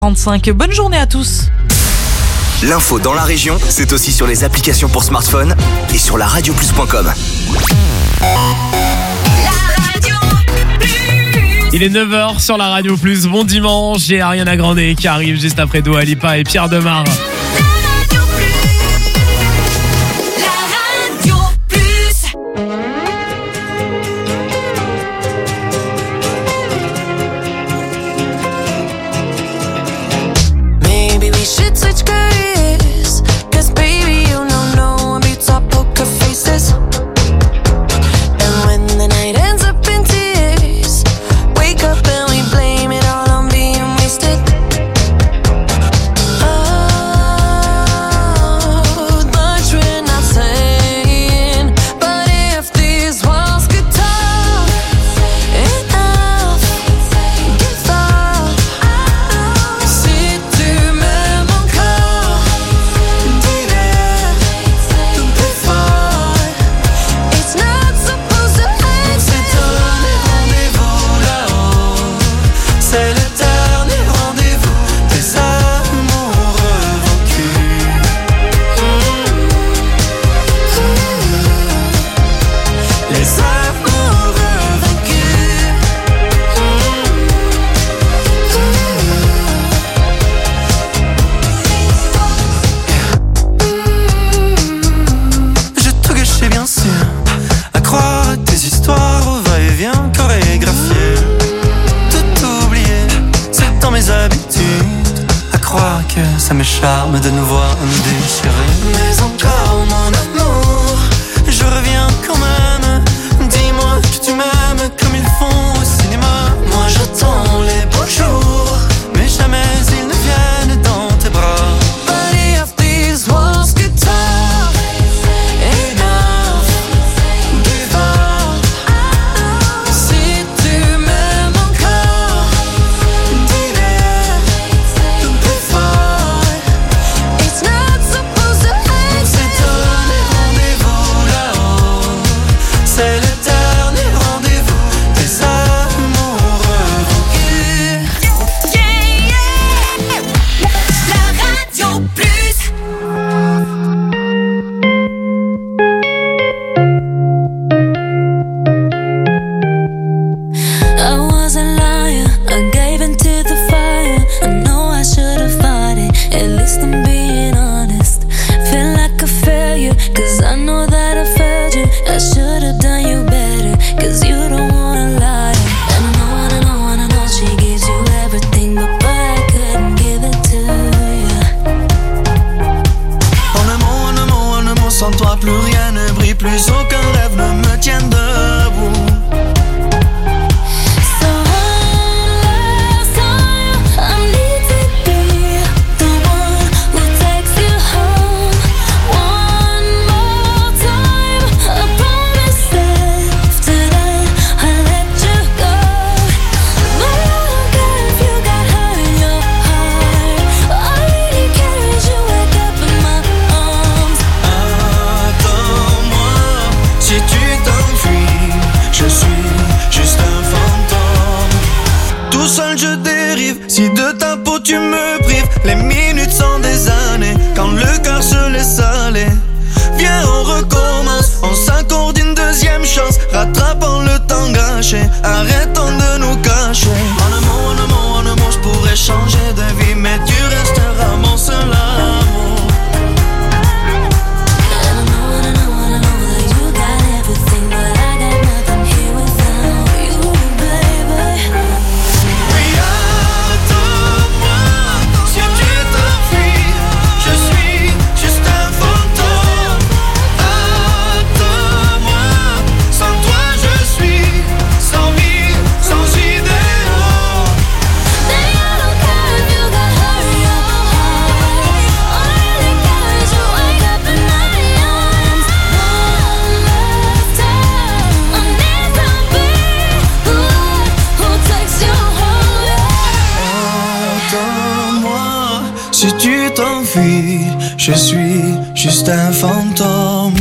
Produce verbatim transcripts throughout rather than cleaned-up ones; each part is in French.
trente-cinq. Bonne journée à tous. L'info dans la région, c'est aussi sur les applications pour smartphone et sur la radio plus point com. Il est neuf heures sur la Radio Plus. Bon dimanche et Ariana Grande qui arrive juste après Dua Lipa et Pierre Demar. Ça m'écharme de nous voir nous déchirer. Mais encore mon amour, je reviens quand même. Dis-moi que tu m'aimes comme ils font au cinéma. Moi j'attends les beaux jours, mais jamais ils ne viennent dans tes bras. But if these walls get tough, enough, give up. Si tu m'aimes encore, dis-le, don't be far. Arrêtons de nous cacher. En un mot, en un mot, en un mot, je pourrais changer de vie, mais tu resteras mon seul amour. Je suis juste un fantôme.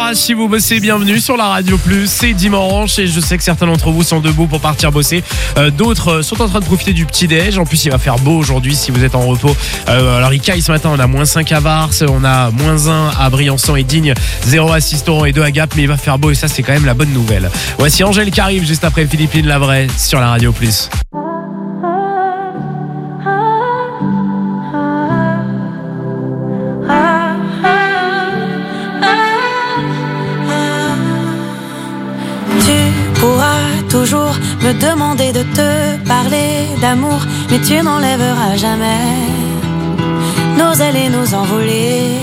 courage si vous bossez, bienvenue sur la Radio Plus. C'est dimanche et je sais que certains d'entre vous sont debout pour partir bosser. Euh, d'autres sont en train de profiter du petit-déj. En plus, il va faire beau aujourd'hui si vous êtes en repos. Euh, alors, il caille ce matin, on a moins cinq à Vars, on a moins un à Briançon et Digne, zéro à Sisteron et deux à Gap, mais il va faire beau et ça, c'est quand même la bonne nouvelle. Voici Angèle qui arrive juste après Philippine Lavray sur la Radio Plus. Toujours me demander de te parler d'amour, mais tu n'enlèveras jamais nos ailes et nos envolées.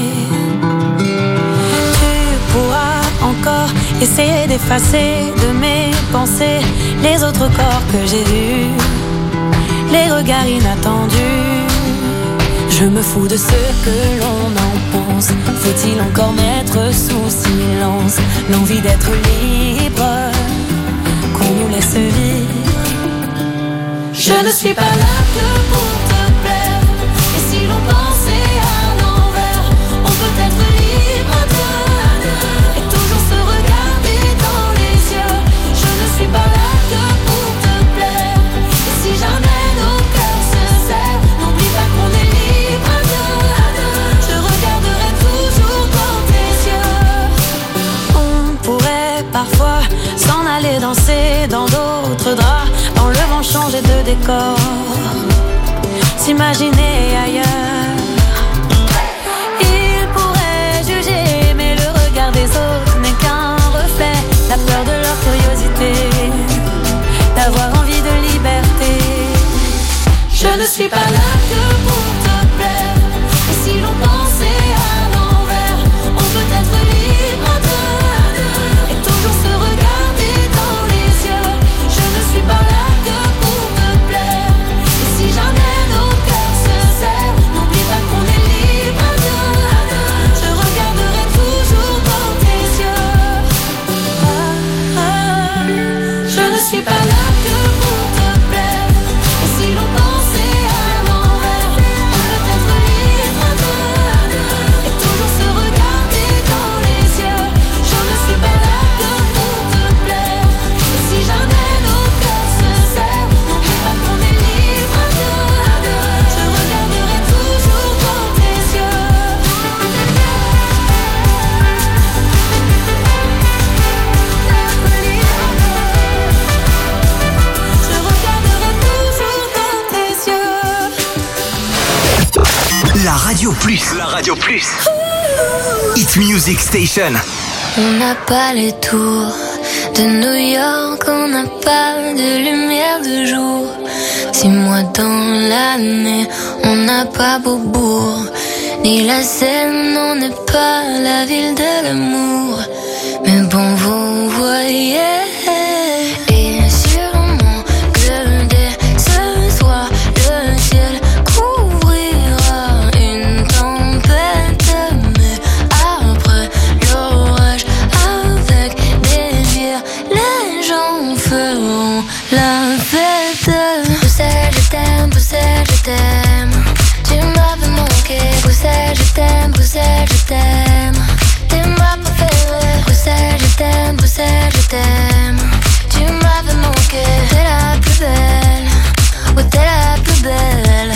Tu pourras encore essayer d'effacer de mes pensées les autres corps que j'ai vus, les regards inattendus. Je me fous de ce que l'on en pense. Faut-il encore mettre sous silence l'envie d'être libre qu'on nous laisse vivre? Je ne suis pas là que pour te plaire. Et si l'on pensait à l'envers, on peut être libre à deux et toujours se regarder dans les yeux. Je ne suis pas là que pour te plaire. Et si jamais nos cœurs se serrent, n'oublie pas qu'on est libre à deux. Je regarderai toujours dans tes yeux. On pourrait parfois s'en aller danser dans d'autres draps, en le vent changer de décor, s'imaginer ailleurs. Ils pourraient juger, mais le regard des autres n'est qu'un reflet, la peur de leur curiosité, d'avoir envie de liberté. Je ne suis pas là que pour te plaire. Et si l'on pensait à l'envers, on peut être libre à deux et toujours se regarder dans les yeux. Je ne suis pas là que pour te plaire. Et si jamais nos cœurs se serrent, n'oublie pas qu'on est libre à deux. Je regarderai toujours dans tes yeux. Ah, ah, je ne suis pas là que pour te plaire. Et si l'on pensait à l'envers, on peut être libre à deux et toujours se regarder dans les yeux. Je ne suis pas là que pour te plaire. Et si jamais nos cœurs se serrent, n'oublie pas qu'on est libre à deux. Je regarderai toujours dans tes yeux. Je regarderai toujours dans tes yeux. La Radio Plus. La Radio Plus. Hit Music Station. On n'a pas les tours de New York, on n'a pas de lumière de jour. Six mois dans l'année, on n'a pas Beaubourg, ni la Seine, on n'est pas la ville de l'amour. Mais bon, vous voyez, et sûrement que dès ce soir, le ciel couvrira une tempête. Mais après l'orage, avec des bières, les gens feront la fête. Bruxelles, je t'aime, Bruxelles, je t'aime. Tu m'avais manqué. Bruxelles, je t'aime, Bruxelles, je t'aime. T'es ma préférée. Bruxelles, je t'aime, Bruxelles, je t'aime. Tu m'avais manqué. T'es la plus belle, ouais, t'es la plus belle.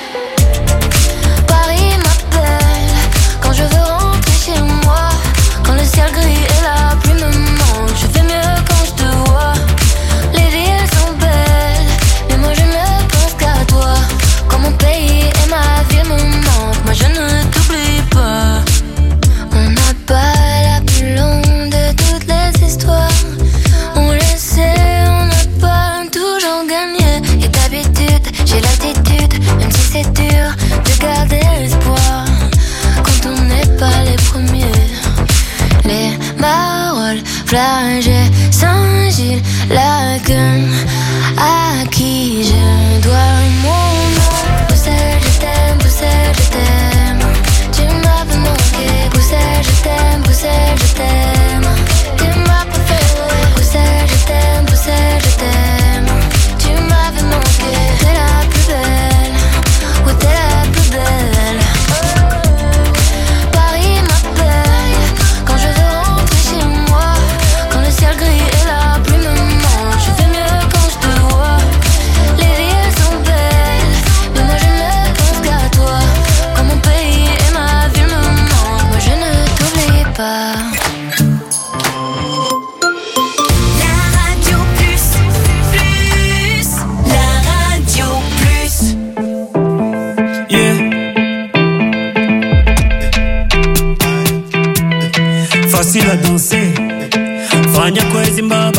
Paris m'appelle quand je veux rentrer chez moi. Quand le ciel gris et la pluie me manquent, je fais mieux quand je te vois. Les villes sont belles, mais moi je ne pense qu'à toi. Quand mon pays et ma ville me manquent, moi je ne t'oublie pas. On n'a pas la plus longue de toutes les histoires. On le sait, on n'a pas toujours gagné. Et d'habitude, j'ai l'attitude, même si c'est dur, de garder l'espoir. Quand on n'est pas les premiers. Les Marolles, Flagey, Saint-Gilles, Lagunes, à qui je dois mon nom. Bruxelles, je t'aime, Bruxelles, je t'aime. Tu m'avais manqué. Bruxelles, je t'aime, Bruxelles, je t'aime. Tu m'as préférée. Bruxelles, je t'aime, Bruxelles, je t'aime. Tu m'avais manqué. T'es la plus belle, ouais, t'es la plus belle. Paris m'appelle quand je veux rentrer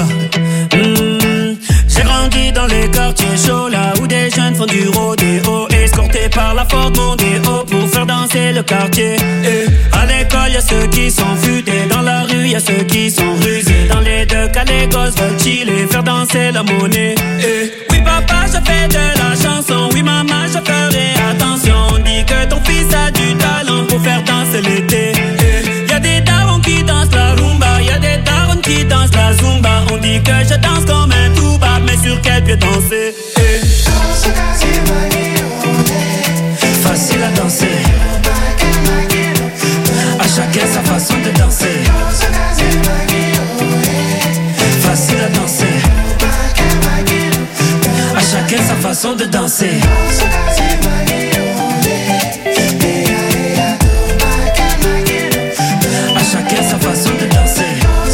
Mmh. J'ai grandi dans les quartiers chauds, là où des jeunes font du rodéo, escortés par la Ford Mondeo pour faire danser le quartier. Et à l'école y'a ceux qui sont futés, dans la rue y'a ceux qui sont rusés. Dans les deux cas les gosses veulent chiller, faire danser la monnaie. Et oui papa je fais de la chanson, oui maman je ferai attention. On dit que ton fils a du talent pour faire danser l'été. Et y'a des darons qui dansent la rumba, y'a des darons qui dansent la zumba. On dit que je danse comme un tuba, mais sur quel pied danser? Et facile à danser, à chacun sa façon de danser. Facile à danser, à chacun sa façon de danser. À chacun sa façon de danser.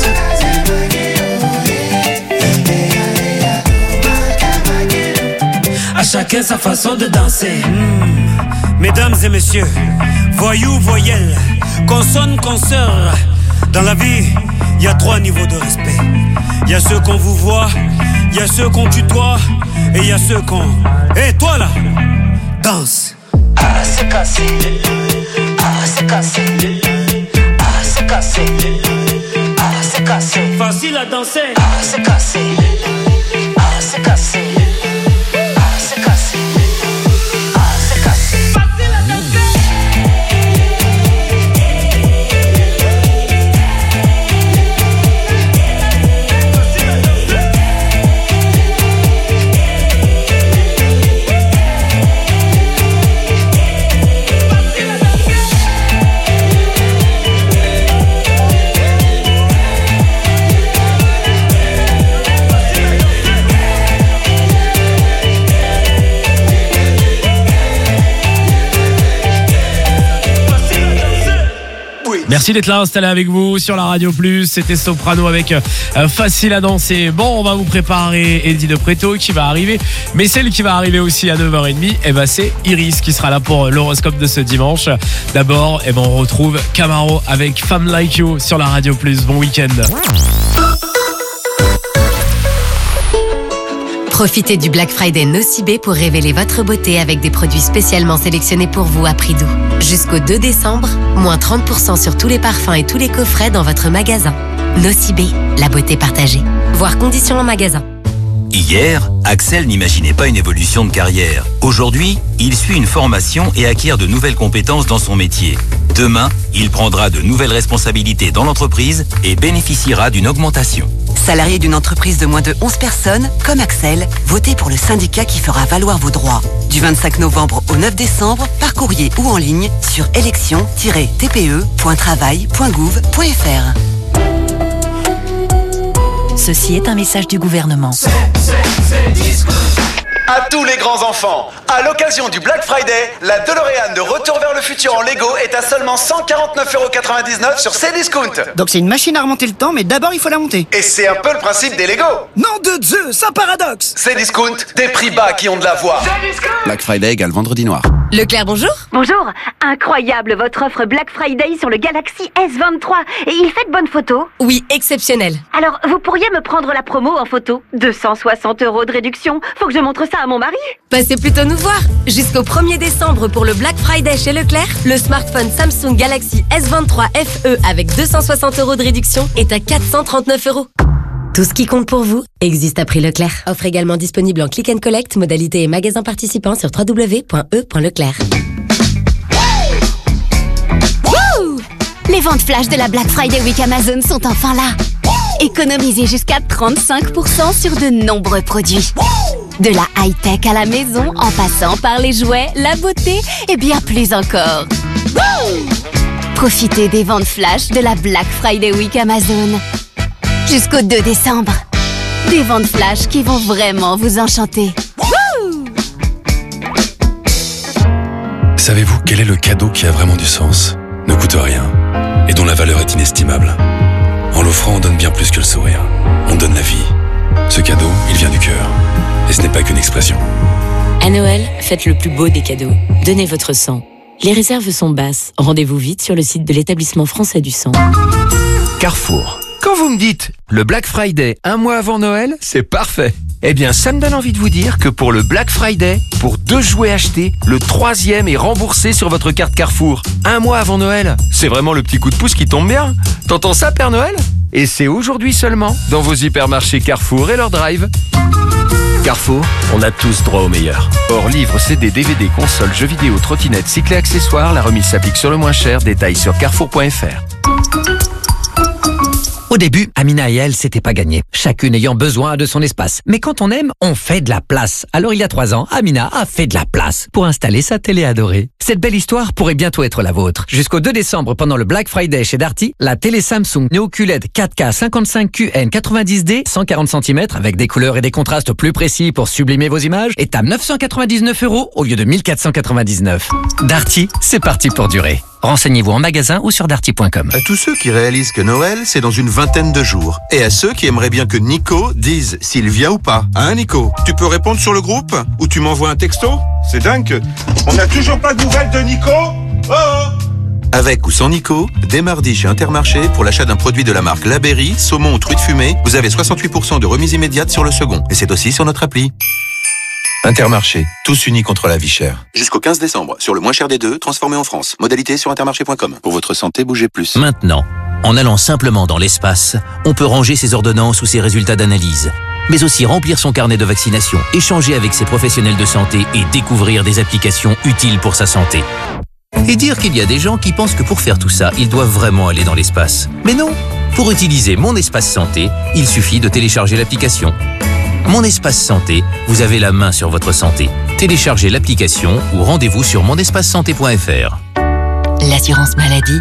À chacun sa façon de danser. Mmh. Mesdames et messieurs, voyous, voyelles, consonnes, consoeurs. Dans la vie, il y a trois niveaux de respect. Il y a ceux qu'on vous voit, il y a ceux qu'on tutoie, et il y a ceux qu'on... Hé, hey, toi là, danse. Ah, c'est cassé. Ah, c'est cassé. Ah, c'est cassé. Ah, c'est cassé. Facile à danser. Ah, c'est cassé. Ah, c'est cassé. Merci d'être là installé avec vous sur la Radio Plus. C'était Soprano avec euh, Facile à danser. Bon, on va vous préparer Eddie de Preto qui va arriver. Mais celle qui va arriver aussi à neuf heures trente, eh ben, c'est Iris qui sera là pour l'horoscope de ce dimanche. D'abord, eh ben, on retrouve Camaro avec Femme Like You sur la Radio Plus. Bon week-end. Profitez du Black Friday Nocibé pour révéler votre beauté avec des produits spécialement sélectionnés pour vous à prix doux. Jusqu'au deux décembre, moins trente pour cent sur tous les parfums et tous les coffrets dans votre magasin. Nocibé, la beauté partagée. Voir conditions en magasin. Hier, Axel n'imaginait pas une évolution de carrière. Aujourd'hui, il suit une formation et acquiert de nouvelles compétences dans son métier. Demain, il prendra de nouvelles responsabilités dans l'entreprise et bénéficiera d'une augmentation. Salarié d'une entreprise de moins de onze personnes, comme Axel, votez pour le syndicat qui fera valoir vos droits. Du vingt-cinq novembre au neuf décembre, par courrier ou en ligne sur élection tiret t p e point travail point gouv point f r. Ceci est un message du gouvernement. C'est, c'est, c'est disco. À tous les grands enfants, à l'occasion du Black Friday, la DeLorean de Retour vers le futur en Lego est à seulement cent quarante-neuf euros quatre-vingt-dix-neuf sur Cdiscount. Donc c'est une machine à remonter le temps, mais d'abord il faut la monter. Et c'est un peu le principe des Lego. Nom de Dieu, c'est un paradoxe. Cdiscount, des prix bas qui ont de la voix. Black Friday égale vendredi noir. Leclerc, bonjour. Bonjour, incroyable votre offre Black Friday sur le Galaxy S vingt-trois. Et il fait de bonnes photos? Oui, exceptionnel. Alors, vous pourriez me prendre la promo en photo? deux cent soixante euros de réduction. Faut que je montre ça à mon mari. Passez plutôt nous voir. Jusqu'au premier décembre pour le Black Friday chez Leclerc, le smartphone Samsung Galaxy S vingt-trois F E avec deux cent soixante euros de réduction est à quatre cent trente-neuf euros. Tout ce qui compte pour vous existe à prix Leclerc. Offre également disponible en click and collect, modalité et magasin participant sur w w w point e point leclerc. Wouh! Les ventes flash de la Black Friday Week Amazon sont enfin là. Économisez jusqu'à trente-cinq pour cent sur de nombreux produits. De la high-tech à la maison, en passant par les jouets, la beauté et bien plus encore. Wouh! Profitez des ventes flash de la Black Friday Week Amazon. Jusqu'au deux décembre. Des ventes flash qui vont vraiment vous enchanter. Wouh! Savez-vous quel est le cadeau qui a vraiment du sens, ne coûte rien et dont la valeur est inestimable? En l'offrant, on donne bien plus que le sourire. On donne la vie. Ce cadeau, il vient du cœur. Et ce n'est pas qu'une expression. À Noël, faites le plus beau des cadeaux. Donnez votre sang. Les réserves sont basses. Rendez-vous vite sur le site de l'établissement français du sang. Carrefour. Quand vous me dites le Black Friday un mois avant Noël, c'est parfait. Eh bien, ça me donne envie de vous dire que pour le Black Friday, pour deux jouets achetés, le troisième est remboursé sur votre carte Carrefour. Un mois avant Noël, c'est vraiment le petit coup de pouce qui tombe bien. T'entends ça, Père Noël ? Et c'est aujourd'hui seulement dans vos hypermarchés Carrefour et leur drive. Carrefour, on a tous droit au meilleur. Hors livres, C D, D V D, consoles, jeux vidéo, trottinettes, cycles et accessoires, la remise s'applique sur le moins cher. Détails sur carrefour point f r. Au début, Amina et elle, c'était pas gagné. Chacune ayant besoin de son espace. Mais quand on aime, on fait de la place. Alors il y a trois ans, Amina a fait de la place pour installer sa télé adorée. Cette belle histoire pourrait bientôt être la vôtre. Jusqu'au deux décembre, pendant le Black Friday chez Darty, la télé Samsung Neo Q L E D quatre K cinquante-cinq Q N quatre-vingt-dix D, cent quarante centimètres, avec des couleurs et des contrastes plus précis pour sublimer vos images, est à neuf cent quatre-vingt-dix-neuf euros au lieu de mille quatre cent quatre-vingt-dix-neuf. Darty, c'est parti pour durer. Renseignez-vous en magasin ou sur darty point com. À tous ceux qui réalisent que Noël, c'est dans une vingtaine de jours. Et à ceux qui aimeraient bien que Nico dise s'il vient ou pas. Hein, Nico? Tu peux répondre sur le groupe? Ou tu m'envoies un texto? C'est dingue. On n'a toujours pas de nouvelles de Nico? Oh, oh. Avec ou sans Nico, dès mardi chez Intermarché, pour l'achat d'un produit de la marque La Berry, saumon ou truite fumée, vous avez soixante-huit pour cent de remise immédiate sur le second. Et c'est aussi sur notre appli. Intermarché, tous unis contre la vie chère. Jusqu'au quinze décembre, sur le moins cher des deux, transformé en France. Modalité sur intermarché point com. Pour votre santé, bougez plus. Maintenant, en allant simplement dans l'espace, on peut ranger ses ordonnances ou ses résultats d'analyse, mais aussi remplir son carnet de vaccination, échanger avec ses professionnels de santé et découvrir des applications utiles pour sa santé. Et dire qu'il y a des gens qui pensent que pour faire tout ça, ils doivent vraiment aller dans l'espace. Mais non! Pour utiliser Mon Espace Santé, il suffit de télécharger l'application. Mon Espace Santé, vous avez la main sur votre santé. Téléchargez l'application ou rendez-vous sur mon espace santé point f r. L'assurance maladie.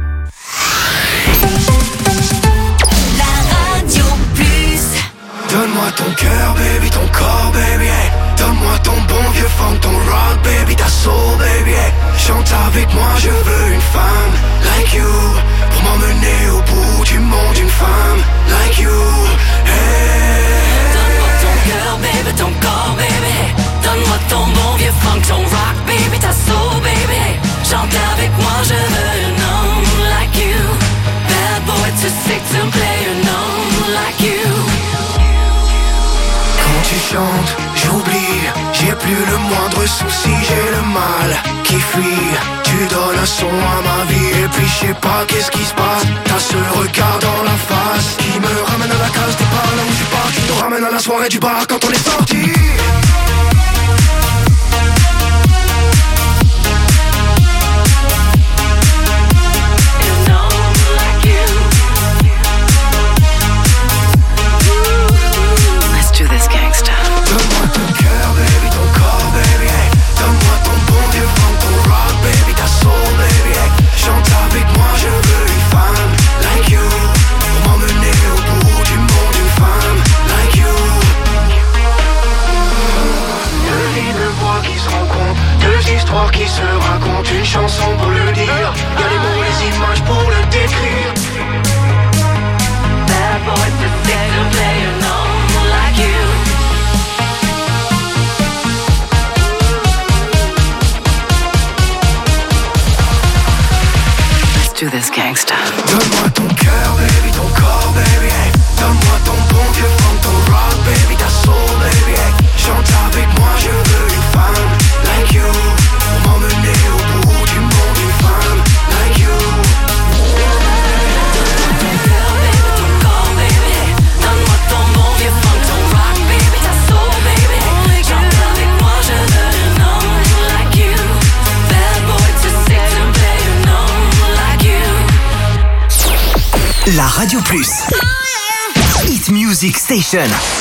La radio plus. Donne-moi ton cœur, baby, ton corps, baby. Hey. Donne-moi ton bon vieux funk, ton rock, baby, ta soul, baby. Hey. Chante avec moi, je veux une femme like you pour m'emmener au bout du monde, une femme like you. Hey. Girl, baby, ton corps, baby. Donne-moi ton bon vieux funk, ton rock, baby, ta soul, baby. Chante avec moi, je veux un homme like you. Bad boy too sick to play an homme like you. Quand tu chantes, j'oublie. J'ai plus le moindre souci, j'ai le mal qui fuit. Tu donnes un son à ma vie et puis je sais pas qu'est-ce qui se passe. T'as ce regard dans la face qui me ramène à la case départ, là où je suis pas, qui nous ramène à la soirée du bar quand on est sorti. Let's do this, gangsta. Donne-moi ton cœur, baby, ton corps, baby, hey. Donne-moi ton bon vieux funk, ton rock, baby, ta soul, baby, hey. Chante avec moi, je veux une femme like you pour m'emmener au bout du monde, une femme like you. Deux vies, deux voix qui se rencontrent, deux histoires qui se racontent, une chanson pour le dire, y'a les mots, les images pour le décrire. Bad boy, the sick to play an homme like you. Do this, gangsta. Donne-moi ton cœur, baby, ton corps, baby, hey. Donne-moi ton bon vieux funk, ton rock, baby, ta soul, baby, hey. Chante avec moi, je veux une femme like you pour m'emmener au bout du monde, une femme like you. Donne-moi ton cœur, baby, ton corps, baby, hey. Donne-moi ton bon vieux funk, ton rock, baby, ta soul, baby, hey. Chante avec moi, je veux un homme like you. Bad boy too sick to play an homme like you. La Radio Plus. Hit Music Station.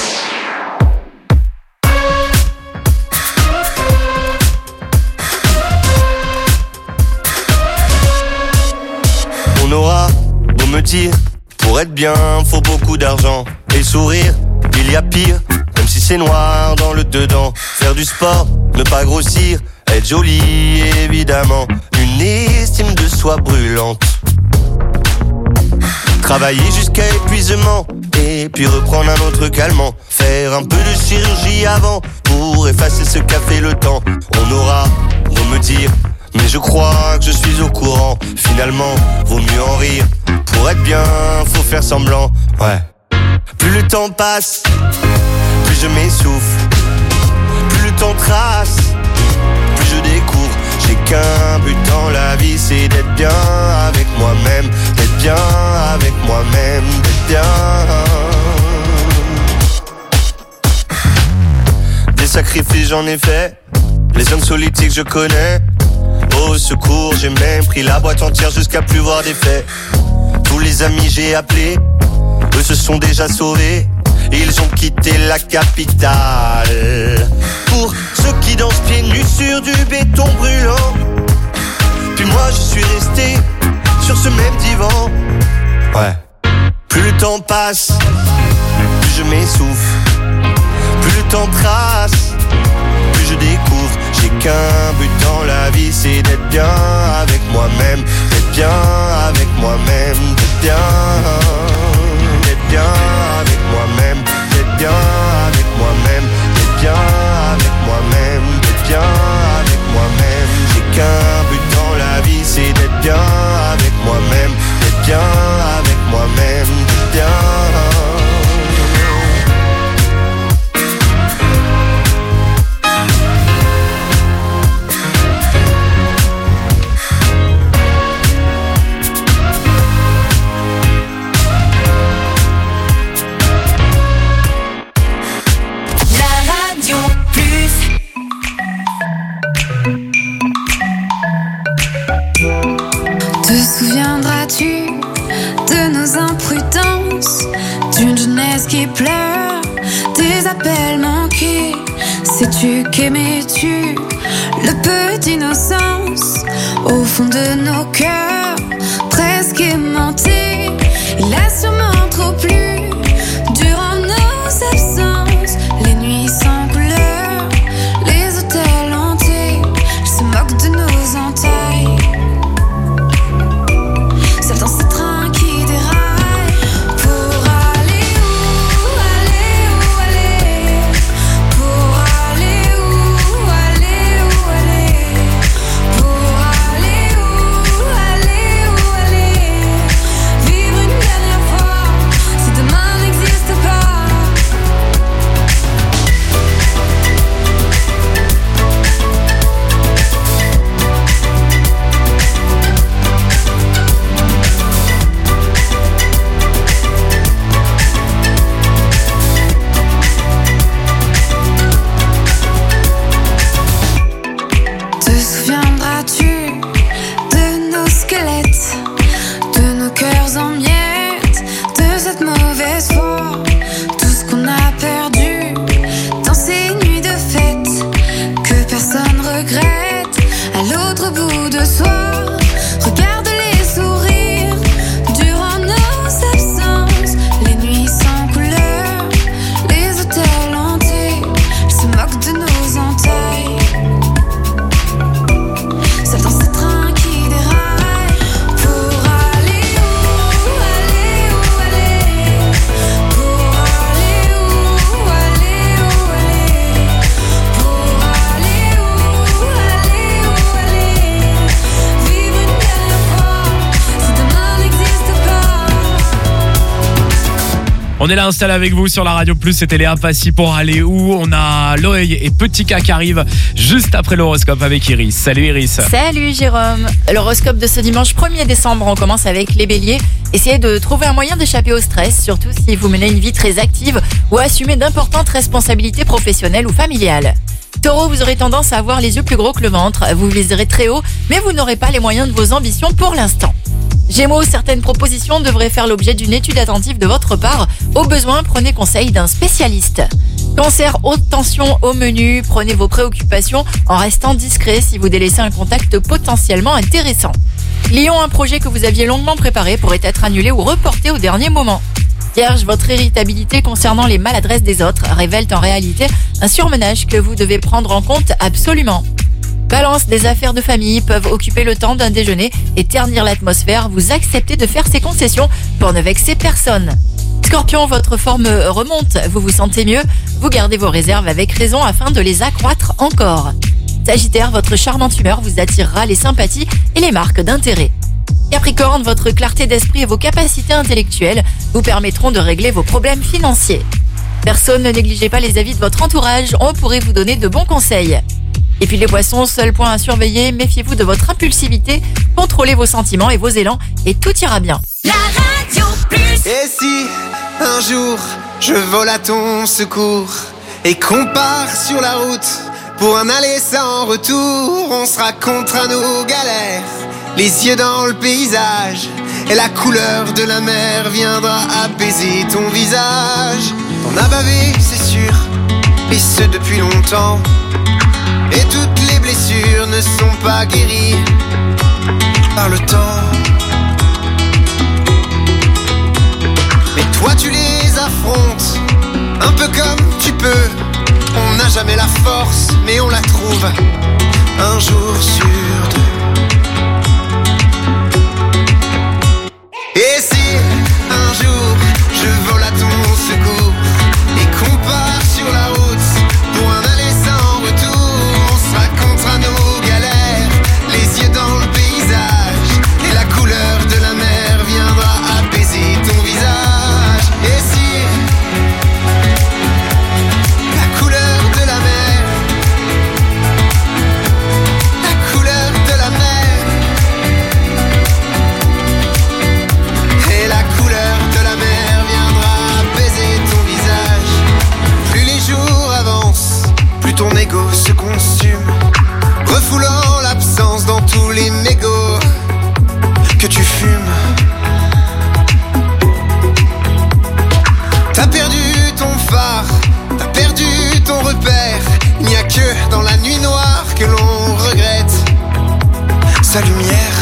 On aura beau me dire, pour être bien, faut beaucoup d'argent. Et le sourire, il y a pire, même si c'est noir dans le dedans. Faire du sport, ne pas grossir, être joli évidemment. Une estime de soi brûlante. Travailler jusqu'à épuisement et puis reprendre un autre calmant. Faire un peu de chirurgie avant pour effacer ce qu'a fait le temps. On aura beau me dire, Mais je crois que je suis au courant. Finalement, vaut mieux en rire. Pour être bien, faut faire semblant. Ouais. Plus le temps passe, plus je m'essouffle. Plus le temps trace, plus je découvre. J'ai qu'un but dans la vie, c'est d'être bien avec moi-même. D'être bien avec moi-même, d'être bien. Des sacrifices j'en ai fait, les hommes politiques je connais. Au secours, j'ai même pris la boîte entière jusqu'à plus voir d'effet. Tous les amis j'ai appelés, eux se sont déjà sauvés. Ils ont quitté la capitale. Pour ceux qui dansent pieds nus sur du béton brûlant. Puis moi je suis resté sur ce même divan. Ouais. Plus le temps passe, plus je m'essouffle. Plus le temps trace, plus je découvre. J'ai qu'un but dans la vie, c'est d'être bien avec moi-même. D'être bien avec moi-même. D'être bien, d'être bien avec moi-même. D'être bien avec moi-même. D'être bien avec moi-même. D'être bien avec moi-même. J'ai qu'un but dans la vie, c'est d'être bien avec moi-même. D'être bien avec moi-même. D'être bien. Te souviendras-tu de nos imprudences, d'une jeunesse qui pleure, des appels manqués? Sais-tu qu'aimais-tu le peu d'innocence au fond de nos cœurs, presque aimantés? Il a sûrement trop plu durant nos absences, les nuits sans couleur, les hôtels hantés. Je se moque de nos entailles. On est là installé avec vous sur la Radio Plus, c'était Léa Passy pour aller où. On a l'œil et Petit K qui arrive juste après l'horoscope avec Iris. Salut Iris. Salut Jérôme. L'horoscope de ce dimanche premier décembre, on commence avec les béliers. Essayez de trouver un moyen d'échapper au stress, surtout si vous menez une vie très active ou assumez d'importantes responsabilités professionnelles ou familiales. Taureau, vous aurez tendance à avoir les yeux plus gros que le ventre, vous viserez très haut, mais vous n'aurez pas les moyens de vos ambitions pour l'instant. Gémeaux, certaines propositions devraient faire l'objet d'une étude attentive de votre part. Au besoin, prenez conseil d'un spécialiste. Cancer, haute tension au menu. Prenez vos préoccupations en restant discret si vous délaissez un contact potentiellement intéressant. Lion, un projet que vous aviez longuement préparé pourrait être annulé ou reporté au dernier moment. Vierge, votre irritabilité concernant les maladresses des autres révèle en réalité un surmenage que vous devez prendre en compte absolument. Balance, des affaires de famille peuvent occuper le temps d'un déjeuner et ternir l'atmosphère. Vous acceptez de faire ces concessions pour ne vexer personne. Scorpion, votre forme remonte, vous vous sentez mieux, vous gardez vos réserves avec raison afin de les accroître encore. Sagittaire, votre charmante humeur vous attirera les sympathies et les marques d'intérêt. Capricorne, votre clarté d'esprit et vos capacités intellectuelles vous permettront de régler vos problèmes financiers. Personne, ne négligez pas les avis de votre entourage, on pourrait vous donner de bons conseils. Et puis les poissons, seul point à surveiller, méfiez-vous de votre impulsivité, contrôlez vos sentiments et vos élans et tout ira bien. La radio plus. Et si, un jour, je vole à ton secours et qu'on part sur la route pour un aller sans retour, on se racontera nos galères, les yeux dans le paysage, et la couleur de la mer viendra apaiser ton visage. T'en as bavé, c'est sûr, et ce depuis longtemps, et toutes les blessures ne sont pas guéries par le temps. Mais toi tu les affrontes, un peu comme tu peux. On n'a jamais la force, mais on la trouve un jour sur deux. Et si un jour je vole à ton secours et qu'on part sur la route pour un aller sans retour, on se racontera nos galères, les yeux dans le paysage, et la couleur de la mer viendra apaiser ton visage. Et si la couleur de la mer, la couleur de la mer, et la couleur de la mer viendra apaiser ton visage. Plus les jours avancent, plus ton ego se consume, refoulant l'absence dans tous les mégots que tu fumes. T'as perdu ton phare, t'as perdu ton repère. Il n'y a que dans la nuit noire que l'on regrette sa lumière.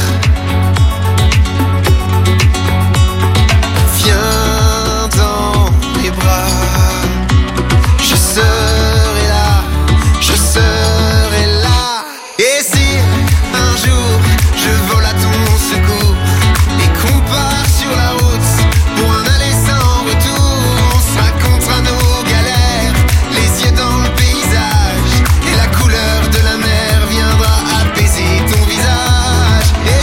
Viens dans mes bras, je serai là, je serai là. Et si un jour je vole à ton secours et qu'on part sur la route pour un aller sans retour, on se racontera nos galères, les yeux dans le paysage, et la couleur de la mer viendra apaiser ton visage.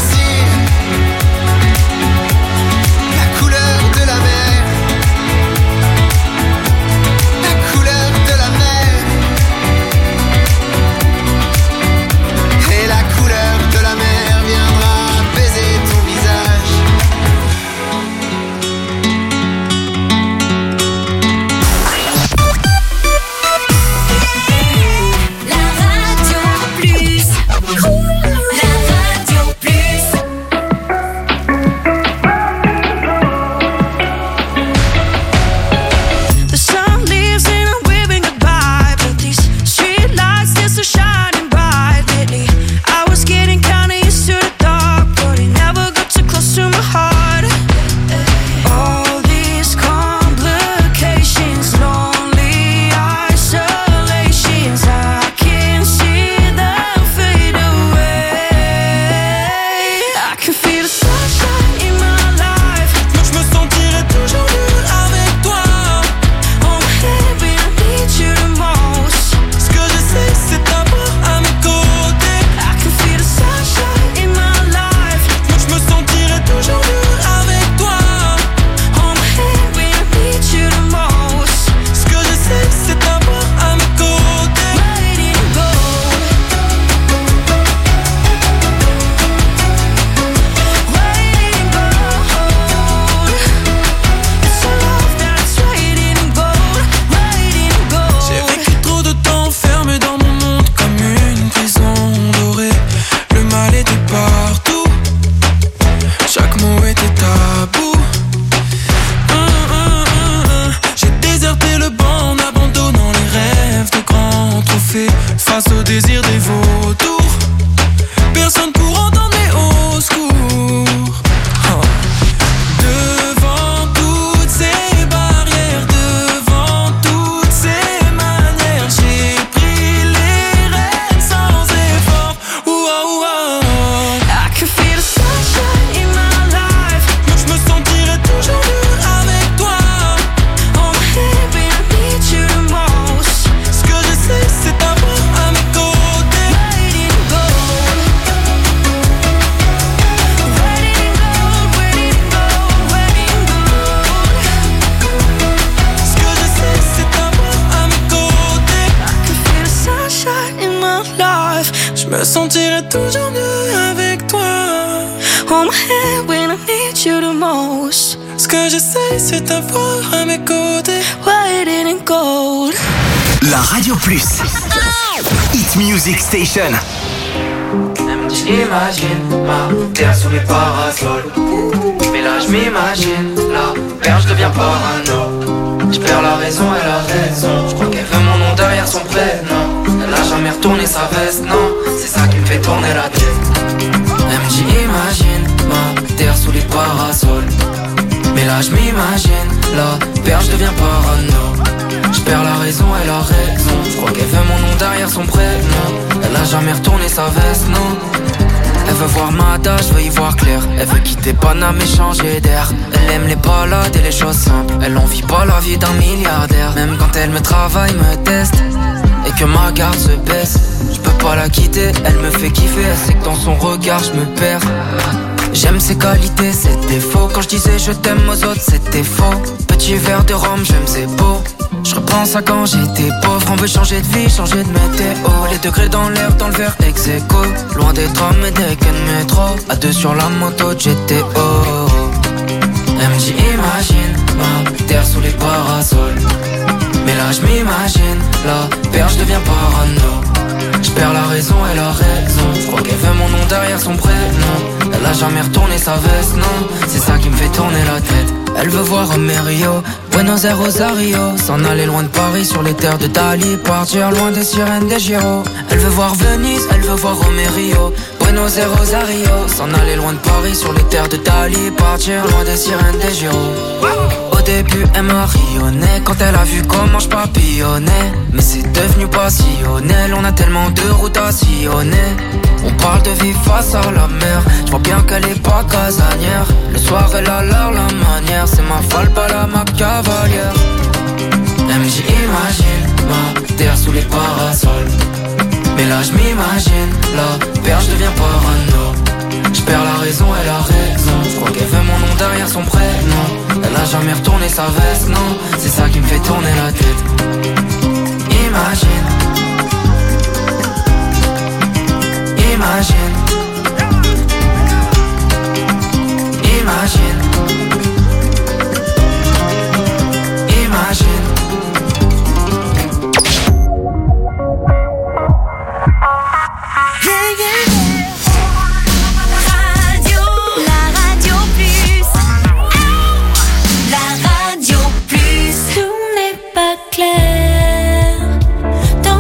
sentirai toujours mieux avec toi. On my head when I need you the most. Ce que j'essaie c'est t'avoir à mes côtés. White and gold. La Radio Plus. Hit Music Station. J'imagine ma terre sous les parasols. Mais là je m'imagine la perche devient parano. Je perds la raison et la raison. Je crois qu'elle veut mon nom derrière son prénom. Elle a jamais retourné sa veste, non. C'est ça qui me fait tourner la tête. M J imagine ma terre sous les parasols. Mais là je m'imagine la perche devient parano. Je perds la raison et la raison. Je crois qu'elle veut mon nom derrière son prénom. Elle a jamais retourné sa veste, non. Elle veut voir Mada, je veux y voir clair. Elle veut quitter Paname et changer d'air. Elle aime les balades et les choses simples. Elle en vit pas la vie d'un milliardaire. Même quand elle me travaille, me teste et que ma garde se baisse, je peux pas la quitter, elle me fait kiffer. Elle sait que dans son regard je me perds. J'aime ses qualités, ses défauts. Quand je disais je t'aime aux autres, c'était faux. Petit verre de rhum, j'aime c'est beau. Je repense à quand j'étais pauvre. On veut changer de vie, changer de météo. Les degrés dans l'air, dans le verre ex aequo. Loin des trams et des quais de métro. À deux sur la moto de G T O. M J imagine ma terre sous les parasols. Mais là je m'imagine la perche devient parano. Je perds la raison et la raison. Je crois qu'elle veut mon nom derrière son prénom. Elle a jamais retourné sa veste, non. C'est ça qui me fait tourner la tête. Elle veut voir Romerio, Buenos Aires, Rosario. S'en aller loin de Paris sur les terres de Dali. Partir loin des sirènes des Giro. Elle veut voir Venise, elle veut voir Romerio, Buenos Aires, Rosario. S'en aller loin de Paris sur les terres de Dali. Partir loin des sirènes des Giro. Au début elle m'a rayonné quand elle a vu comment je papillonnais. Mais c'est devenu passionnel, on a tellement de routes à sillonner. On parle de vie face à la mer. Je vois bien qu'elle est pas casanière. Le soir elle a l'air la manière. C'est ma folle, pas la ma cavalière. M J imagine ma terre sous les parasols. Mais là je m'imagine la perche devient parano. Je perds la raison et la raison. Je crois qu'elle veut mon nom derrière son prénom. Elle a jamais retourné sa veste, non. C'est ça qui me fait tourner la tête. Imagine. Imagine. Imagine. Imagine. Yeah, yeah. Radio, la Radio Plus. La Radio Plus. Tout n'est pas clair.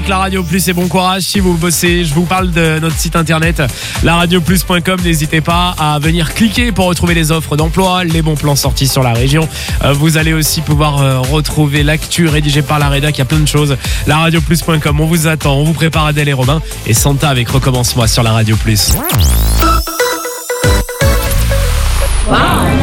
avec la Radio Plus et bon courage si vous bossez. Je vous parle de notre site internet la radio plus point com. N'hésitez pas à venir cliquer pour retrouver les offres d'emploi, les bons plans sortis sur la région. Euh, vous allez aussi pouvoir euh, retrouver l'actu rédigée par la rédac. Il y a plein de choses. la radio plus point com, on vous attend. On vous prépare Adèle et Robin et Santa avec Recommence-moi sur la Radio Plus. Wow.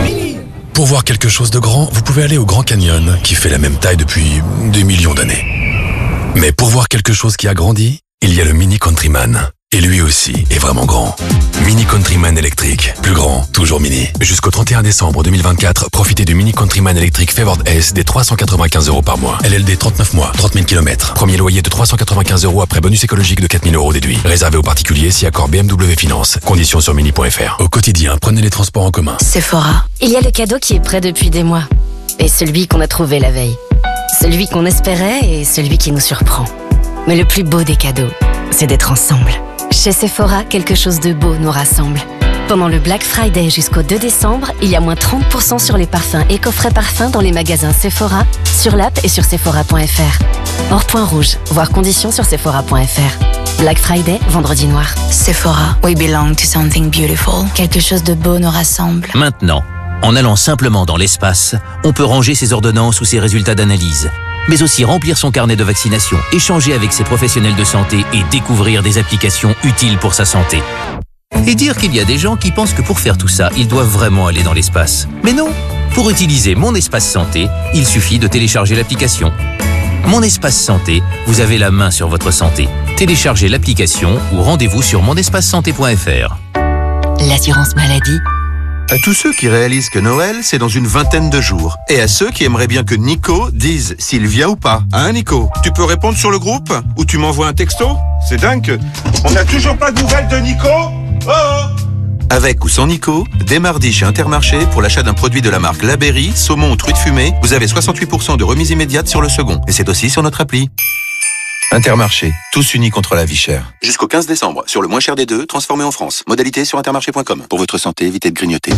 Pour voir quelque chose de grand, vous pouvez aller au Grand Canyon, qui fait la même taille depuis des millions d'années. Mais pour voir quelque chose qui a grandi, il y a le Mini Countryman. Et lui aussi est vraiment grand. Mini Countryman électrique. Plus grand, toujours mini. Jusqu'au trente et un décembre deux mille vingt-quatre, profitez du Mini Countryman électrique Favored S des trois cent quatre-vingt-quinze euros par mois. L L D trente-neuf mois, trente mille kilomètres. Premier loyer de trois cent quatre-vingt-quinze euros après bonus écologique de quatre mille euros déduit. Réservé aux particuliers si accord B M W Finance. Conditions sur mini point f r. Au quotidien, prenez les transports en commun. Sephora. Il y a le cadeau qui est prêt depuis des mois. Et celui qu'on a trouvé la veille. Celui qu'on espérait et celui qui nous surprend. Mais le plus beau des cadeaux, c'est d'être ensemble. Chez Sephora, quelque chose de beau nous rassemble. Pendant le Black Friday jusqu'au deux décembre, il y a moins trente pour cent sur les parfums et coffrets parfums dans les magasins Sephora, sur l'app et sur sephora point f r. Hors point rouge, voir conditions sur sephora point f r. Black Friday, vendredi noir. Sephora, we belong to something beautiful. Quelque chose de beau nous rassemble. Maintenant, en allant simplement dans l'espace, on peut ranger ses ordonnances ou ses résultats d'analyse, mais aussi remplir son carnet de vaccination, échanger avec ses professionnels de santé et découvrir des applications utiles pour sa santé. Et dire qu'il y a des gens qui pensent que pour faire tout ça, ils doivent vraiment aller dans l'espace. Mais non! Pour utiliser Mon Espace Santé, il suffit de télécharger l'application. Mon Espace Santé, vous avez la main sur votre santé. Téléchargez l'application ou rendez-vous sur mon espace santé point f r. L'assurance maladie. À tous ceux qui réalisent que Noël, c'est dans une vingtaine de jours. Et à ceux qui aimeraient bien que Nico dise s'il vient ou pas. Hein, Nico? Tu peux répondre sur le groupe? Ou tu m'envoies un texto? C'est dingue. On n'a toujours pas de nouvelles de Nico? Oh! Avec ou sans Nico, dès mardi chez Intermarché, pour l'achat d'un produit de la marque La Berry, saumon ou truite fumée, vous avez soixante-huit pour cent de remise immédiate sur le second. Et c'est aussi sur notre appli. Intermarché, tous unis contre la vie chère. Jusqu'au quinze décembre, sur le moins cher des deux, transformé en France. Modalité sur intermarché point com. Pour votre santé, évitez de grignoter.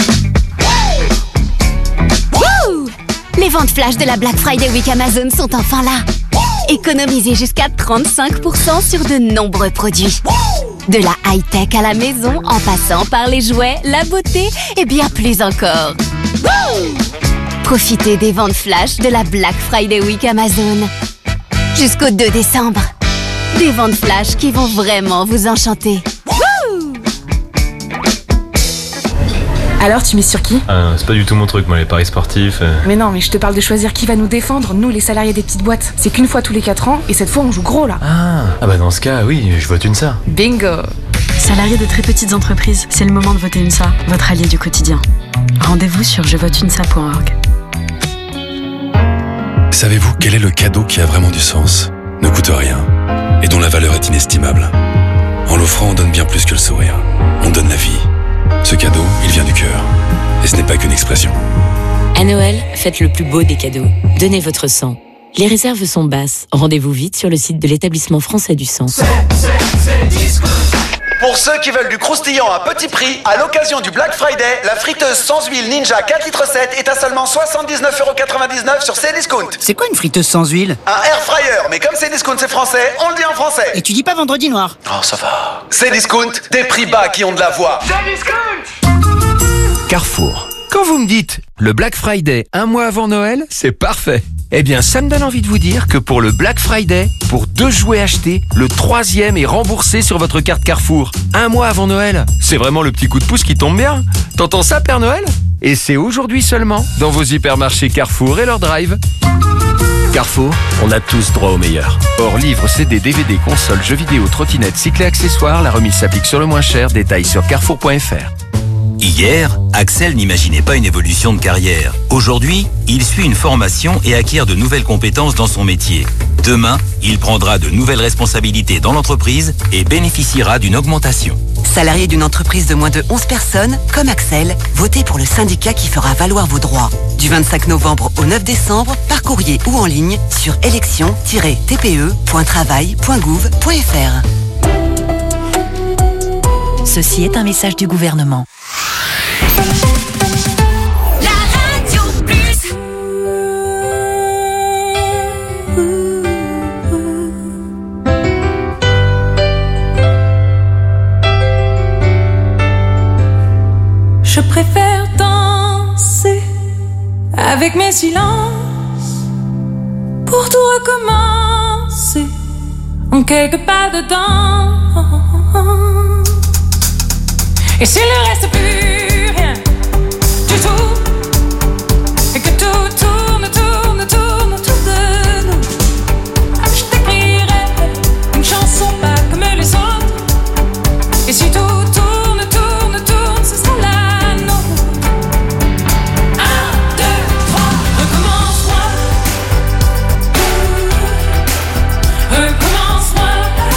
Wouh! Les ventes flash de la Black Friday Week Amazon sont enfin là. Économisez jusqu'à trente-cinq pour cent sur de nombreux produits. De la high-tech à la maison, en passant par les jouets, la beauté et bien plus encore. Wouh! Profitez des ventes flash de la Black Friday Week Amazon. Jusqu'au deux décembre. Des ventes flash qui vont vraiment vous enchanter. Wouh! Alors, tu mises sur qui? Ah, c'est pas du tout mon truc, moi, les paris sportifs. Euh... Mais non, mais je te parle de choisir qui va nous défendre, nous, les salariés des petites boîtes. C'est qu'une fois tous les quatre ans, et cette fois, on joue gros, là. Ah, ah bah dans ce cas, oui, je vote une S A. Bingo! Salariés de très petites entreprises, c'est le moment de voter une S A, votre allié du quotidien. Rendez-vous sur je vote une S A point org. Savez-vous quel est le cadeau qui a vraiment du sens, ne coûte rien et dont la valeur est inestimable? En l'offrant, on donne bien plus que le sourire. On donne la vie. Ce cadeau, il vient du cœur. Et ce n'est pas qu'une expression. À Noël, faites le plus beau des cadeaux. Donnez votre sang. Les réserves sont basses. Rendez-vous vite sur le site de l'établissement français du sang. C'est, c'est, c'est Discount. Pour ceux qui veulent du croustillant à petit prix, à l'occasion du Black Friday, la friteuse sans huile Ninja quatre litres sept est à seulement soixante-dix-neuf euros quatre-vingt-dix-neuf sur Cdiscount. C'est quoi une friteuse sans huile? Un air fryer, mais comme Cdiscount c'est français, on le dit en français. Et tu dis pas vendredi noir? Oh, ça va. Cdiscount, des prix bas qui ont de la voix. Cdiscount. Carrefour. Quand vous me dites le Black Friday un mois avant Noël, c'est parfait. Eh bien, ça me donne envie de vous dire que pour le Black Friday, pour deux jouets achetés, le troisième est remboursé sur votre carte Carrefour. Un mois avant Noël, c'est vraiment le petit coup de pouce qui tombe bien. T'entends ça, Père Noël? Et c'est aujourd'hui seulement dans vos hypermarchés Carrefour et leur drive. Carrefour, on a tous droit au meilleur. Hors livres, C D, D V D, consoles, jeux vidéo, trottinettes, cycles et accessoires, la remise s'applique sur le moins cher. Détails sur carrefour point f r. Hier, Axel n'imaginait pas une évolution de carrière. Aujourd'hui, il suit une formation et acquiert de nouvelles compétences dans son métier. Demain, il prendra de nouvelles responsabilités dans l'entreprise et bénéficiera d'une augmentation. Salarié d'une entreprise de moins de onze personnes, comme Axel, votez pour le syndicat qui fera valoir vos droits. Du vingt-cinq novembre au neuf décembre, par courrier ou en ligne sur élection tiret t p e point travail point gouv point f r. Ceci est un message du gouvernement. La Radio Plus. Je préfère danser avec mes silences pour tout recommencer en quelques pas dedans. Et s'il ne reste plus rien du tout, et que tout tourne, tourne, tourne autour de nous, je t'écrirai une chanson pas comme les autres. Et si tout tourne, tourne, tourne, ce sera la nôtre. Un, deux, trois, recommence-moi. Recommence-moi.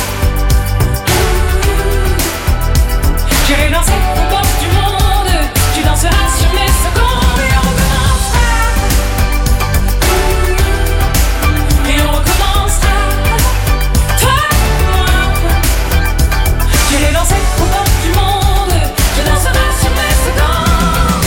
J'irai danser aux portes du monde. Tu danseras sur mes secondes. Et on recommencera. Et on recommencera. Toi et moi. J'irai danser aux portes du monde. Tu danseras sur mes secondes.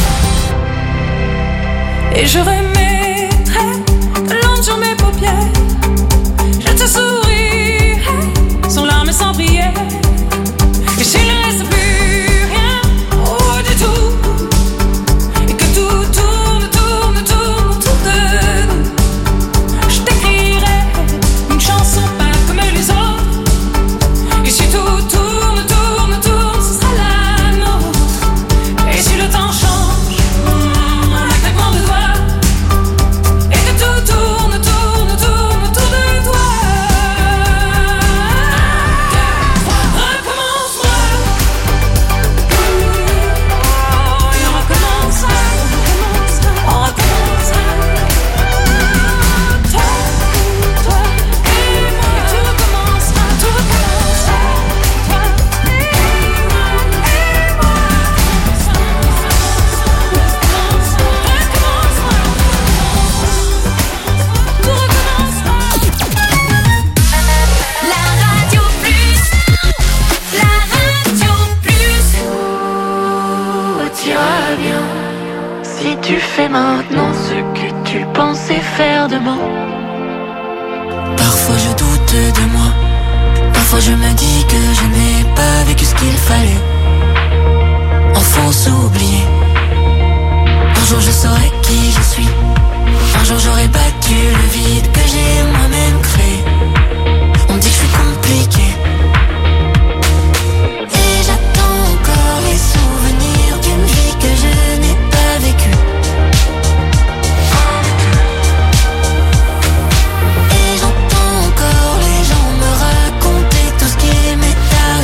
Et je remettrai de l'ombre sur mes paupières. Je te sourirai sans larmes et sans prière. Et s'il ne reste plus rien, oh du tout, et que tout tourne, tourne, tourne autour de nous, je t'écrirai une chanson pas comme les autres. Et si tout tourne, tourne, tourne, ce sera la nôtre. Et si le temps change, mm, un claquement de doigts, et que tout tourne, tourne, tourne autour de toi. Recommence-moi. Oh, et on recommencera. On recommencera. Toi, toi et moi. Et tu recommenceras, tu recommenceras. Toi et moi, et moi. Tout recommencera. La radio plus, la radio plus. Tout ira bien si tu fais maintenant ce que tu pensais faire demain. Parfois je doute de moi, parfois je me dis que je n'ai pas vécu ce qu'il fallait. Enfance oubliée. Un jour je saurai qui je suis. Un jour j'aurai battu le vide que j'ai moi-même créé. On me dit que je suis compliqué. Et j'attends encore les souvenirs d'une vie que je n'ai pas vécue. Et j'entends encore les gens me raconter tout ce qui m'est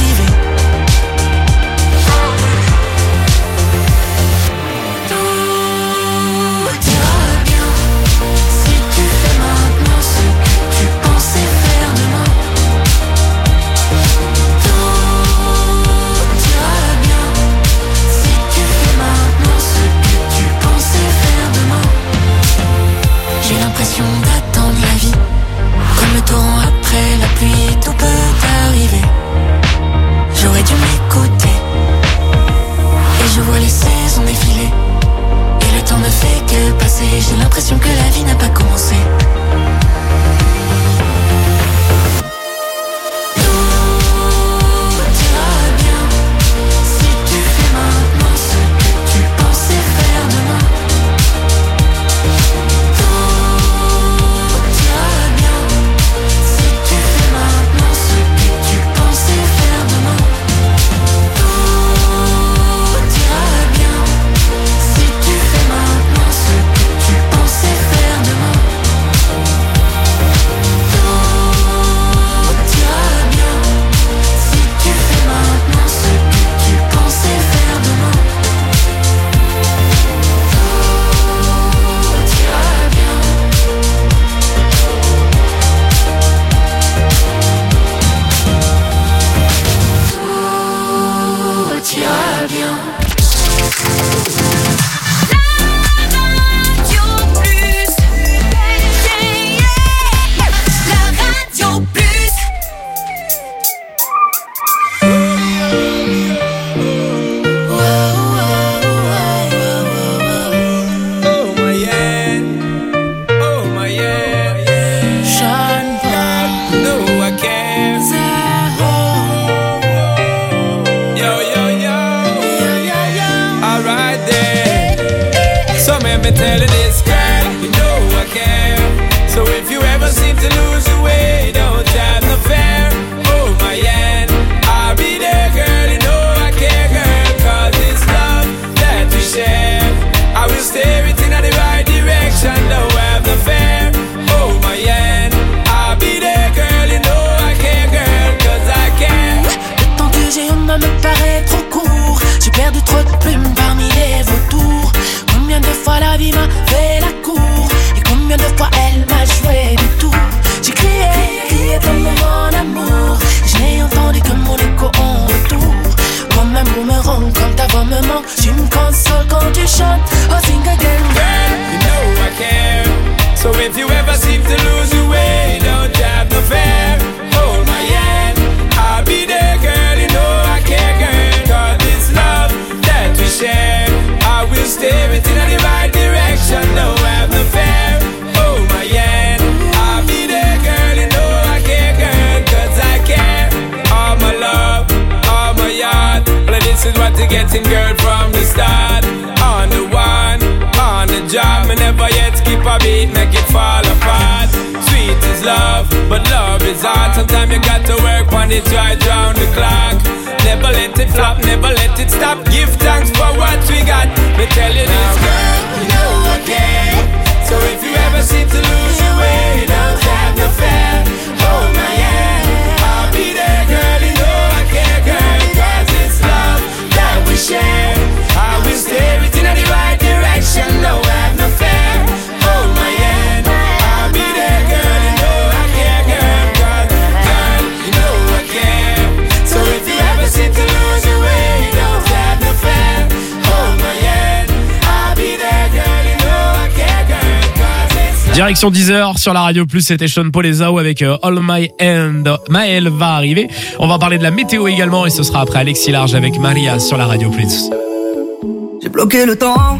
you shut or think again. Girl, you know I care. So if you ever seem to lose your way, don't have no fear. Hold my hand, I'll be there, girl. You know I care, girl. Cause this love that we share, I will steer it in the right direction. No, have no fear. Hold my hand, I'll be there, girl. You know I care, girl. Cause I care. All my love, all my heart. Well, this is what you're getting, girl, from the start. On the one, on the job, me never yet skip a beat, make it fall apart. Sweet is love, but love is hard. Sometimes you got to work on it right round the clock. Never let it flop, never let it stop. Give thanks for what we got. Me tell you this, girl, you know I care. So if you ever seem to lose your way, don't have no fear. Hold my hand, I'll be there, girl. You know I care, girl. Cause it's love that we share. I will steer it in the right direction. No, have no fear. Hold my hand, I'll be there, girl. You know I care, girl. Cause, girl, you know I care. So if you ever seem to lose your way, don't have no fear. Hold my hand, I'll be there, girl. You know I care, girl. Cause it's love. Direction dix heures sur la Radio Plus, c'était Sean Paul et Zao avec euh, All My Hand. Maël va arriver. On va parler de la météo également et ce sera après Alexis Large avec Maria sur la Radio Plus. J'ai bloqué le temps.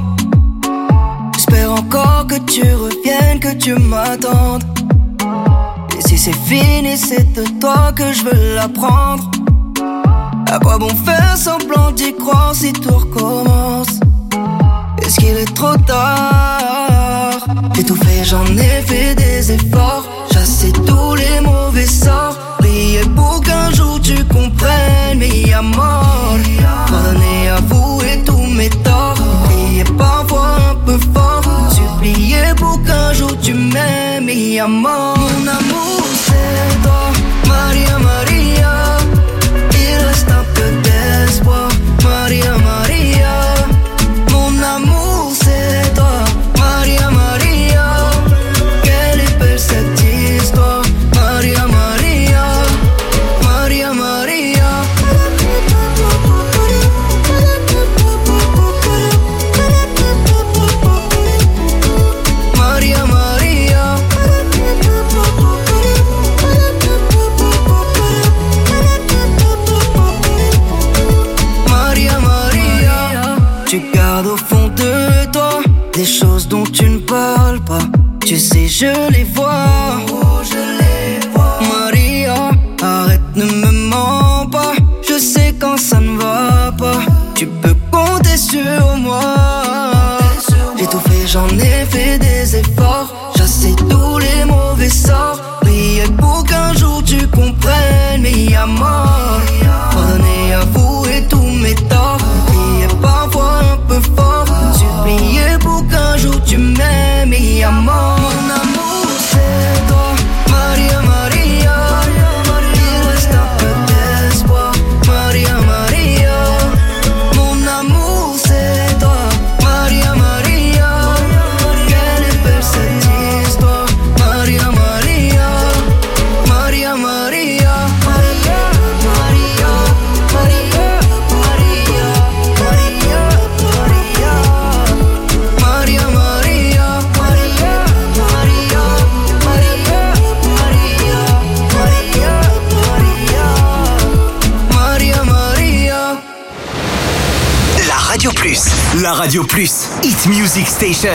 J'espère encore que tu reviennes, que tu m'attendes. Et si c'est fini, c'est de toi que je veux l'apprendre. À quoi bon faire semblant d'y croire si tout recommence? Est-ce qu'il est trop tard? J'ai tout fait, j'en ai fait des efforts. Chassé tous les mauvais sorts. Prier pour qu'un jour tu comprennes, mais y'a mort. Pardonner, avouer tous mes torts. Prier parfois un peu fort. Supplier pour qu'un jour tu m'aimes, mais y'a mort. Mon amour c'est toi, Maria Maria. Il reste un peu d'espoir, Maria Maria. Mon amour c'est toi, Maria Maria. Quelle est belle cette histoire, Maria Maria. Maria Maria. Maria Maria. Maria Maria. Tu gardes au fond de toi des choses dont tu ne parles pas. Tu sais, je les vois. Oh, je les vois. Maria, arrête, ne me mens pas. Je sais quand ça ne va pas. Tu peux compter sur moi. J'ai tout fait, j'en ai fait des efforts. Chassé tous les mauvais sorts. Prier pour qu'un jour tu comprennes, mais y'a mort. Pardonner, avouer tous mes torts. Prier parfois un peu fort. Supplier pour qu'un jour tu m'aimes, mais y'a mort. Mon amour c'est toi, Maria Maria. Il reste un peu d'espoir, Maria Maria. Mon amour c'est toi, Maria Maria. Quelle est belle cette histoire, Maria Maria. Maria Maria. Maria Maria. Maria Maria. Maria Maria. Maria Maria. Maria Maria. Maria Maria. Maria Maria. La Radio Plus, la Radio Plus, Hit Music Station.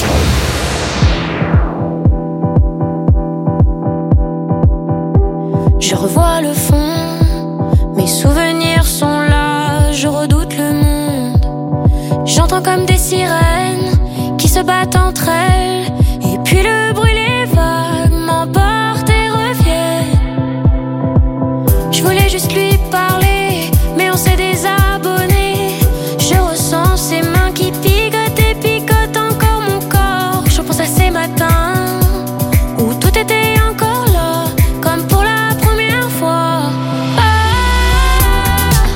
Je revois le fond, mes souvenirs sont là, je redoute le monde. J'entends comme des sirènes qui se battent entre elles. Et puis le bruit, les vagues m'emportent et reviennent. Je voulais juste lui parler, mais on s'est désabonné. Je ressens ses mains qui picotent et picotent encore mon corps. Je pense à ces matins où tout était encore là, comme pour la première fois. Ah,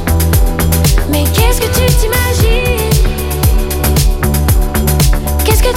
mais qu'est-ce que tu t'imagines? Qu'est-ce que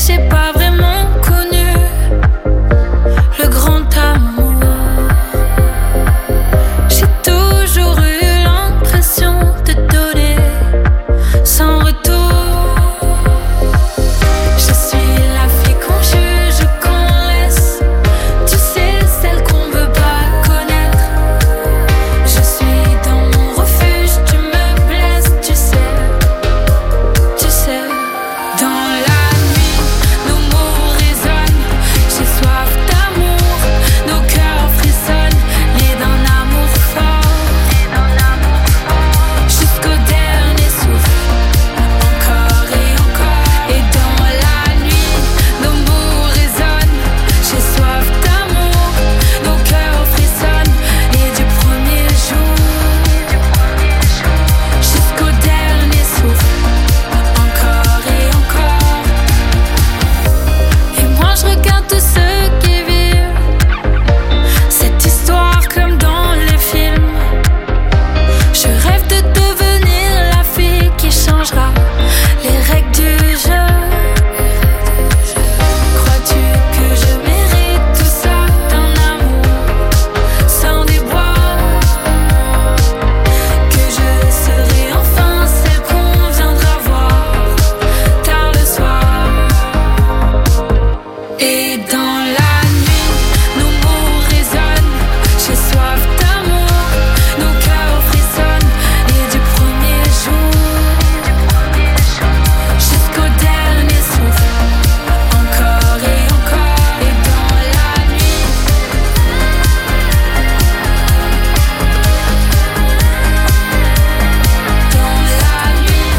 j'ai pas vraiment connu le grand amour. J'ai toujours eu l'impression de donner sans retour. Je suis la fille qu'on juge, qu'on laisse. Tu sais, celle qu'on veut pas connaître. Je suis dans mon refuge, tu me blesses, tu sais. Tu sais. Dans la nuit, nos mots résonnent. J'ai soif d'amour, nos cœurs frissonnent. Liés d'un amour fort, jusqu'au dernier souffle. Encore et encore. Et dans la nuit, nos mots résonnent. J'ai soif d'amour, nos cœurs frissonnent. Et du premier jour jusqu'au dernier souffle. Encore et encore. Et moi je regarde tous ceux qui vivent cette histoire comme dans les films. Je rêve de devenir la fille qui changera les règles du jeu. Crois-tu que je mérite tout ça d'un amour sans déboire? Que je serai enfin celle qu'on viendra voir tard le soir. Et dans la nuit, nos mots résonnent. J'ai soif d'amour, nos cœurs frissonnent. Et du premier jour jusqu'au dernier souffle. Encore et encore. Et dans la nuit, dans la nuit,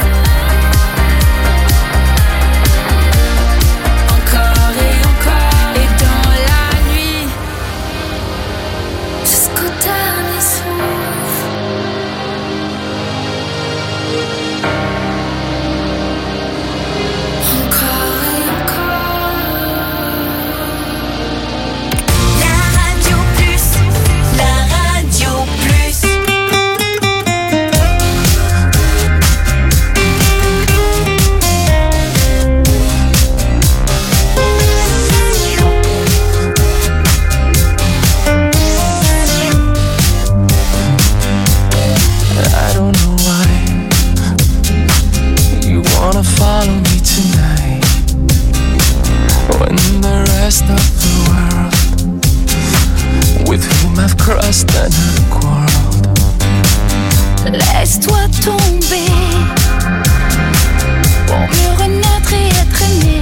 encore et encore. Et dans la nuit, jusqu'au dernier souffle. Encore et encore. La radio plus, la radio plus. I don't know why you wanna follow me tonight, when the rest of the world with whom I've crossed and have quarreled. Laisse-toi tomber pour mieux renaître et être aimé.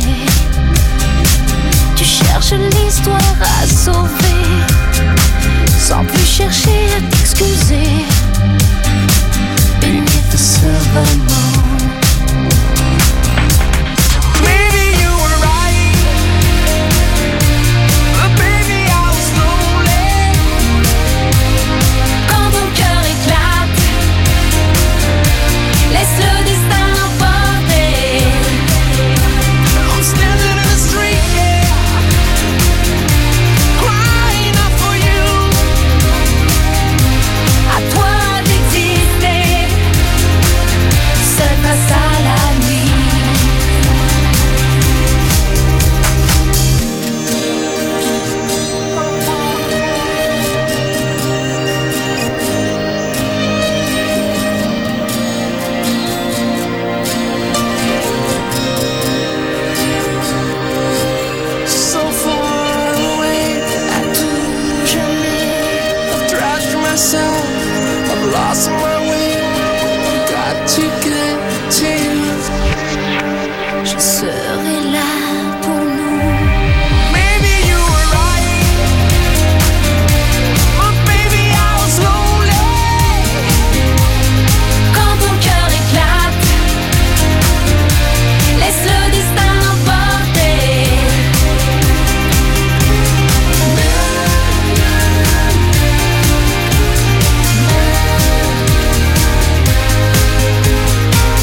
Tu cherches l'histoire à sauver sans plus chercher à t'excuser. Beneath the silver moon,